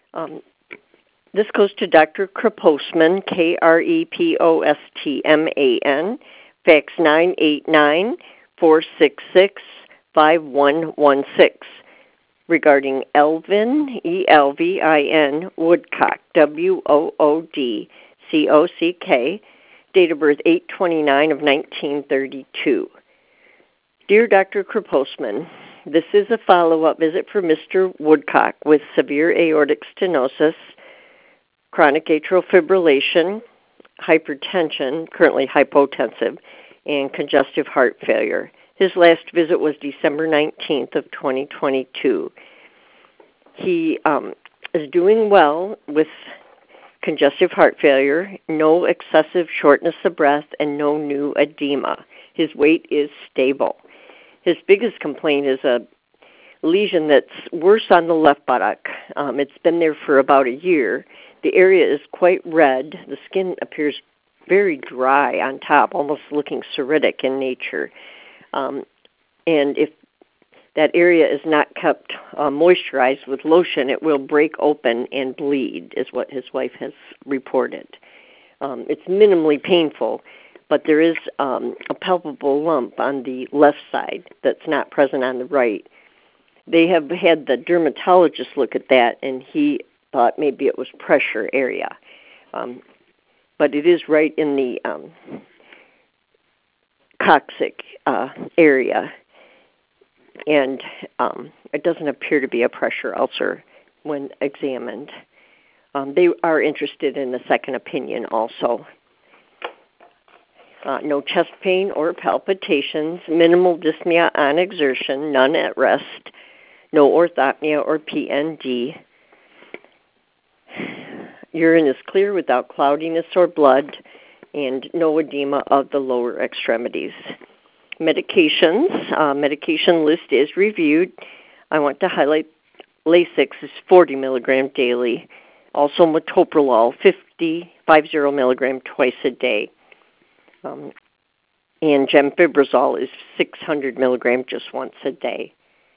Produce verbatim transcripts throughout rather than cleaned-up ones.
Um, this goes to Doctor Krepostman, K R E P O S T M A N, fax nine eight nine, four six six, five one one six, regarding Elvin, E L V I N, Woodcock, W O O D C O C K, date of birth eight twenty-nine of nineteen thirty-two. Dear Doctor Krepostman, this is a follow-up visit for Mister Woodcock with severe aortic stenosis, chronic atrial fibrillation, hypertension, currently hypotensive, and congestive heart failure. His last visit was December nineteenth of twenty twenty-two. He um, is doing well with congestive heart failure, no excessive shortness of breath, and no new edema. His weight is stable. His biggest complaint is a lesion that's worse on the left buttock. Um, it's been there for about a year. The area is quite red. The skin appears very dry on top, almost looking psoriatic in nature. Um, and if that area is not kept uh, moisturized with lotion, it will break open and bleed, is what his wife has reported. Um, it's minimally painful, but there is um, a palpable lump on the left side that's not present on the right. They have had the dermatologist look at that, and he thought maybe it was pressure area. Um, but it is right in the um, coccyx uh, area, and um, it doesn't appear to be a pressure ulcer when examined. Um, they are interested in a second opinion also. Uh, no chest pain or palpitations, minimal dyspnea on exertion, none at rest, no orthopnea or P N D. Urine is clear without cloudiness or blood, and no edema of the lower extremities. Medications, uh, medication list is reviewed. I want to highlight Lasix is forty milligrams daily. Also metoprolol, fifty, fifty milligrams twice a day. Um, and gemfibrozole is six hundred milligrams just once a day.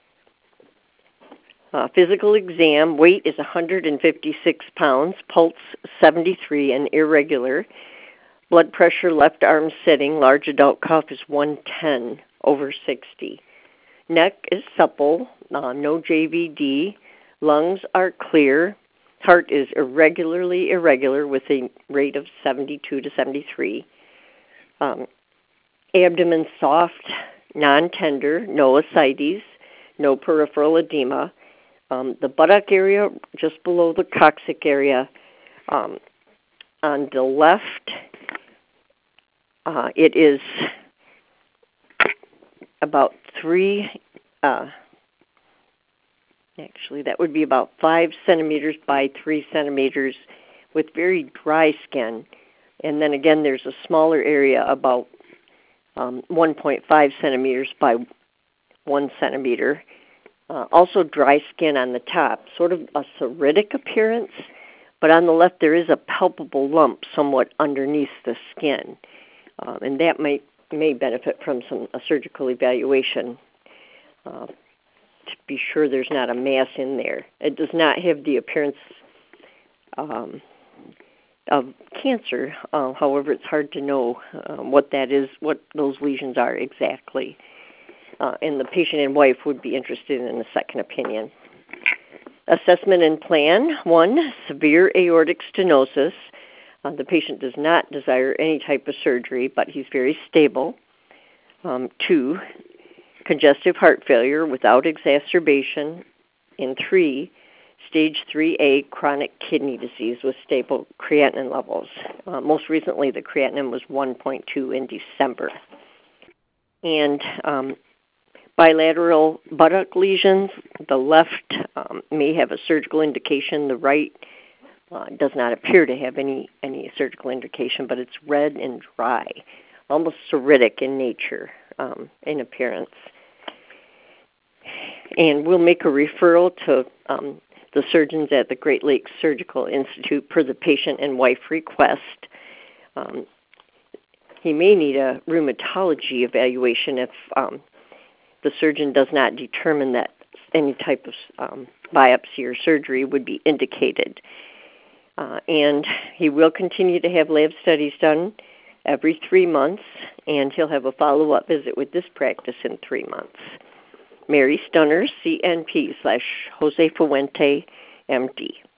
Uh, physical exam, weight is one hundred fifty-six pounds, pulse seventy-three and irregular. Blood pressure, left arm sitting, large adult cough is one ten over sixty. Neck is supple, uh, no J V D. Lungs are clear. Heart is irregularly irregular with a rate of seventy-two to seventy-three. Um, abdomen soft, non-tender, no ascites, no peripheral edema. Um, the buttock area just below the coccyx area, um, on the left, uh, it is about three, uh, actually that would be about five centimeters by three centimeters with very dry skin. And then again, there's a smaller area about um, one point five centimeters by one centimeter. Uh, also dry skin on the top, sort of a psoriatic appearance, but on the left there is a palpable lump somewhat underneath the skin, um, and that might may benefit from some a surgical evaluation uh, to be sure there's not a mass in there. It does not have the appearance um, of cancer. Uh, however, it's hard to know uh, what that is, what those lesions are exactly. Uh, and the patient and wife would be interested in a second opinion. Assessment and plan. One, severe aortic stenosis. Uh, the patient does not desire any type of surgery, but he's very stable. Um, two, congestive heart failure without exacerbation. And three, stage three A chronic kidney disease with stable creatinine levels. Uh, most recently, the creatinine was one point two in December. And um, bilateral buttock lesions. The left um, may have a surgical indication. The right uh, does not appear to have any, any surgical indication, but it's red and dry, almost psoriatic in nature, um, in appearance. And we'll make a referral to um, the surgeons at the Great Lakes Surgical Institute per the patient and wife request. Um, he may need a rheumatology evaluation if um, the surgeon does not determine that any type of um, biopsy or surgery would be indicated. Uh, and he will continue to have lab studies done every three months, and he'll have a follow-up visit with this practice in three months. Mary Stunner, C N P slash Jose Fuente, M D.